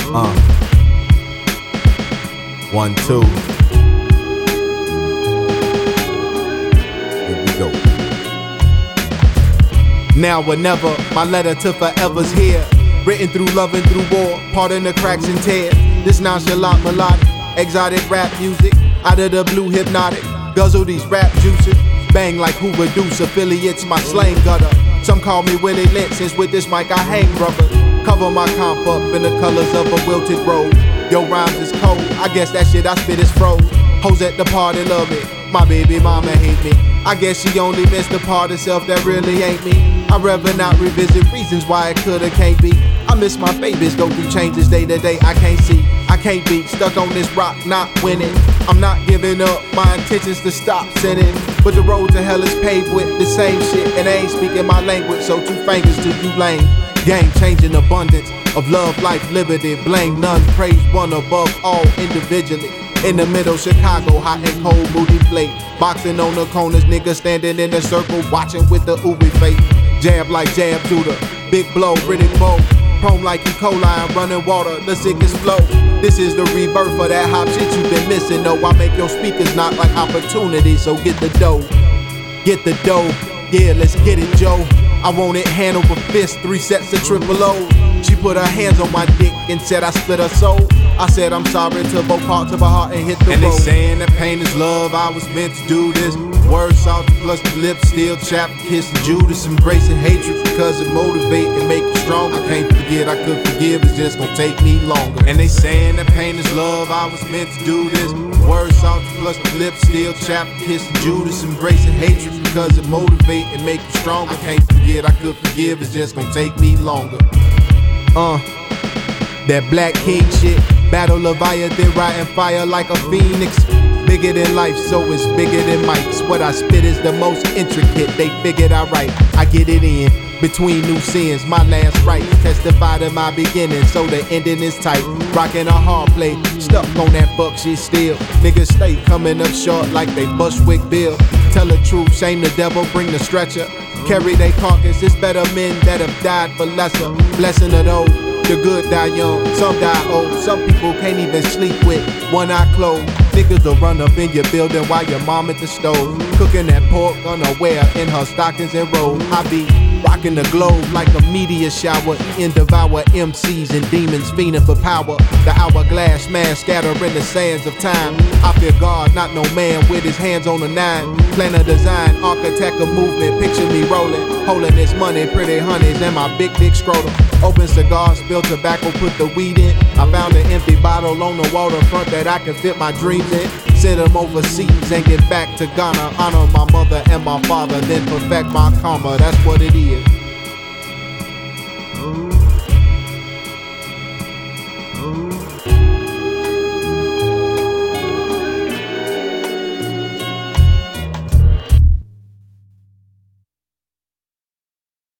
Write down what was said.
1, 2. Here we go. Now or never, my letter to forever's here. Written through love and through war, pardon the cracks and tears. This nonchalant melodic, exotic rap music, out of the blue hypnotic. Guzzle these rap juices, bang like Hoover Deuce, affiliates my slang gutter. Some call me Willie Lynch, since with this mic I hang brother. Cover my comp up in the colors of a wilted rose. Yo, rhymes is cold, I guess that shit I spit is froze. Hoes at the party love it, my baby mama hate me. I guess she only missed the part of self that really ain't me. I'd rather not revisit reasons why it coulda can't be. I miss my babies, go through changes day to day I can't see. I can't be stuck on this rock, not winning. I'm not giving up, my intentions to stop sinning. But the road to hell is paved with the same shit, and I ain't speaking my language, so 2 fingers to you lame. Game changing abundance of love, life, liberty. Blame none, praise one above all individually. In the middle, Chicago, hot and cold, moody plate. Boxing on the corners, niggas standing in a circle, watching with the ubi face. Jab like Jab Judah, big blow, Riddick Bowe. Prone like E. coli, I'm running water, the sickest flow. This is the rebirth of that hop shit you've been missing. No, I make your speakers knock like opportunity, so get the dough. Get the dough, yeah, let's get it, Joe. I want it handled with fists, 3 sets of triple O's. She put her hands on my dick and said I split her soul. I said I'm sorry to both parts of her heart and hit the road. And they saying that pain is love, I was meant to do this. Words salty plus the lips still chapped, kissing Judas. Embracing hatred because it motivate and make you strong. I can't forget, I could forgive, it's just gonna take me longer. And they saying that pain is love, I was meant to do this. Words salty plus the lips still chapped, kissing Judas. Embracing hatred because it motivate and make you strong. I can't forget, I could forgive, it's just gonna take me longer. That Black King shit. Battle Leviathan, riding fire like a phoenix. Bigger than life, so it's bigger than mics. What I spit is the most intricate, they figured I write. I get it in, between new sins, my last right. Testify to my beginning, so the ending is tight. Rocking a hard play, stuck on that fuck shit still. Niggas stay coming up short like they Bushwick Bill. Tell the truth, shame the devil, bring the stretcher. Carry they carcass, it's better men that have died for lesser. Blessing of those, the good die young, some die old. Some people can't even sleep with one eye closed. Niggas will run up in your building while your mom at the stove, cooking that pork unaware in her stockings and robe. I be rocking the globe like a meteor shower, eating devour MCs and demons fiending for power. The hourglass man scattering the sands of time. I fear God, not no man with his hands on a 9. Plan a design, architect a movement, picture me rolling, holding this money, pretty honeys, and my big dick scrotum. Open cigar, spill tobacco, put the weed in. I found an empty bottle on the waterfront that I can fit my dreams in. Send them overseas and get back to Ghana. Honor my mother and my father, then perfect my karma. That's what it is.